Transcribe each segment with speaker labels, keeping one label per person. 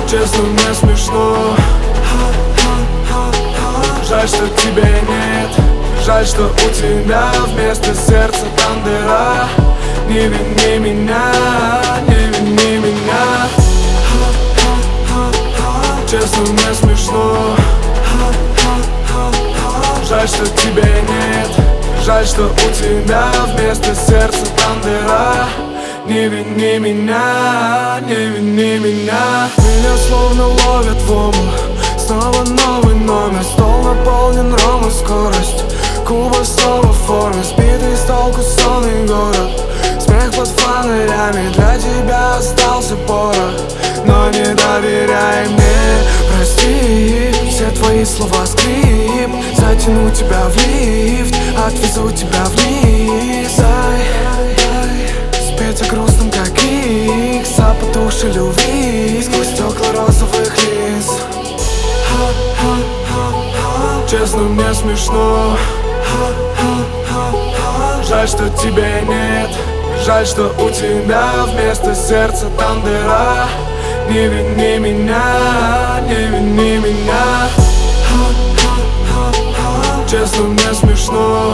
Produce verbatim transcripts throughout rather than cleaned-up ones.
Speaker 1: Честно, мне смешно. Жаль, что тебя нет. Жаль, что у тебя вместо сердца там дыра. Не вини меня, не вини меня. Честно, мне смешно. Жаль, что тебя нет. Жаль, что у тебя вместо сердца там дыра. Не вини меня, не вини меня. Меня словно ловят в омут. Снова новый номер. Стол наполнен ромом, скорость. Куба снова в форме. Сбитый с толку сонный город. Смех под фонарями. Для тебя остался порох. Но не доверяй мне. Прости, все твои слова скрип. Затяну тебя в лифт. Отвезу тебя вниз. Ай, спеть о грустном, как икс. А по душе любви сквозь стекла розовых линз. Честно, мне смешно. Жаль, что тебя нет. Жаль, что у тебя вместо сердца там дыра. Не вини меня, не вини меня. Честно, мне смешно.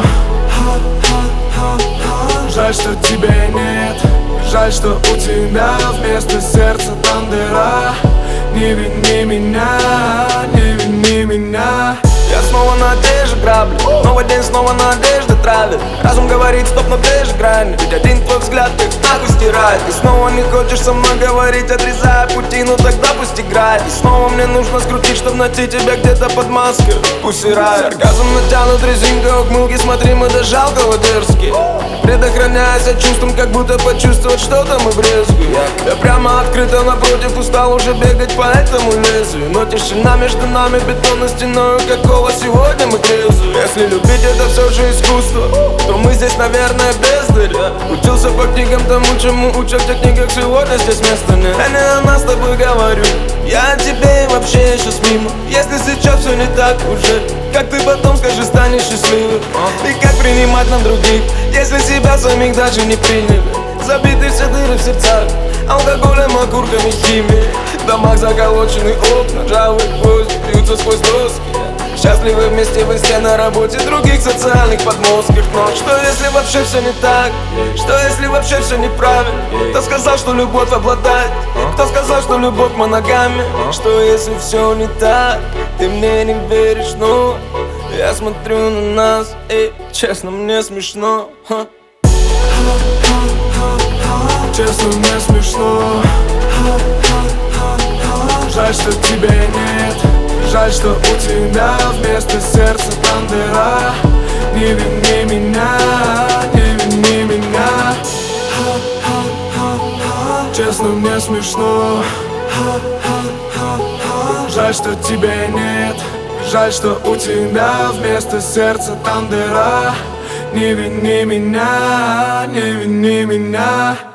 Speaker 1: Жаль, что тебя нет. Жаль, что у тебя вместо сердца там дыра. Не вини меня, не вини меня.
Speaker 2: Я снова на те же грабли. Новый день снова надежды травит. Разум говорит стоп, но ты же грань. Ведь один твой взгляд их нахуй стирает. И снова не хочешь со мной говорить, отрезая пути, ну тогда пусть играет. И снова мне нужно скрутить, чтоб найти тебя где-то под маской. Пусть и рай. Сарказм натянут резинка, ухмылки, смотри, мы до жалкого дерзкие. Предохраняясь от чувством, как будто почувствовать что-то мы брезгуем. Я прямо открыто напротив, устал уже бегать по этому лезвию. Но тишина между нами бетонной стеною, какого сегодня мы трезвы. Если любить это все же искусство, то мы здесь, наверное, бездари. Учился по книгам тому, чему учат в тех книгах, сегодня здесь места нет. Я не о нас с тобой говорю, я о тебе и вообще сейчас мимо. Если сейчас все не так уже, как ты потом, скажи, станешь счастливым? И как принимать нам других, если себя самих даже не приняли? Забиты все дыры в сердцах алкоголем, окурками, химией. В домах заколочены окна, ржавые гвозди бьются сквозь доски. Счастливы вместе в инсте, на работе, других социальных подмостках. Но что если вообще все не так? Что если вообще все неправильно? Кто сказал, что любовь обладает? Кто сказал, что любовь моногами? Что если все не так? Ты мне не веришь, но я смотрю на нас, и честно, мне смешно. Ха.
Speaker 1: Честно, мне смешно. Жаль, что тебя нет. Жаль, что у тебя вместо сердца там дыра. Не вини меня, не вини меня. Честно, мне смешно. Жаль, что тебя нет. Жаль, что у тебя вместо сердца там дыра. Не вини меня, не вини меня.